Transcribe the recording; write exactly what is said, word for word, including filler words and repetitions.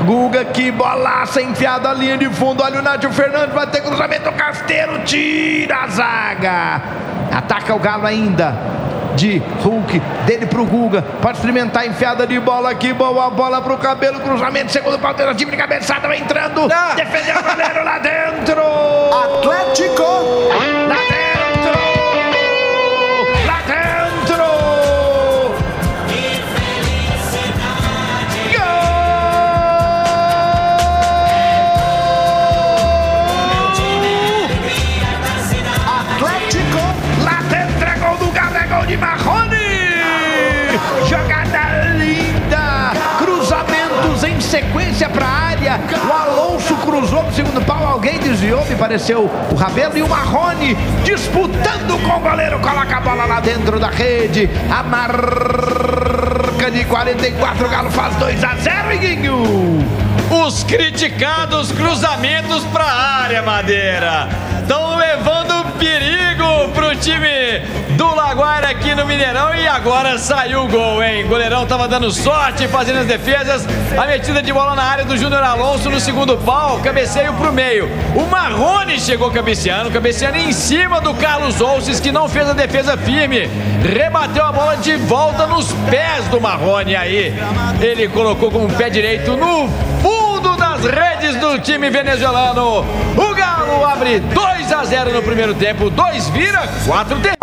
Guga, que bolaça enfiada a linha de fundo. Olha o Nátio Fernandes, vai ter cruzamento. Casteiro tira a zaga. Ataca o Galo ainda. De Hulk, dele pro Guga. Pode experimentar a enfiada de bola aqui. Boa bola pro Cabelo. Cruzamento, segundo pau, tentativa de cabeçada. Vai entrando. Ah. Defendeu o goleiro lá dentro. Atlético. Lá dentro. Lá dentro. De Marrone, jogada linda, cruzamentos em sequência para a área. O Alonso cruzou no segundo pau, alguém desviou, me pareceu o Rabelo, e o Marrone disputando com o goleiro, coloca a bola lá dentro da rede. A marca de quarenta e quatro, o Galo faz dois a zero, Iguinho. Os criticados cruzamentos para a área, Madeira, estão levando perigo pro time do Laguaira aqui no Mineirão, e agora saiu o gol, hein? O goleirão tava dando sorte, fazendo as defesas. A metida de bola na área do Júnior Alonso no segundo pau, cabeceio pro meio. O Marrone chegou cabeceando, cabeceando em cima do Carlos Olces, que não fez a defesa firme. Rebateu a bola de volta nos pés do Marrone, aí ele colocou com o pé direito no fundo das redes do time venezuelano. O Galo abre dois a zero no primeiro tempo, dois vira, quatro tem.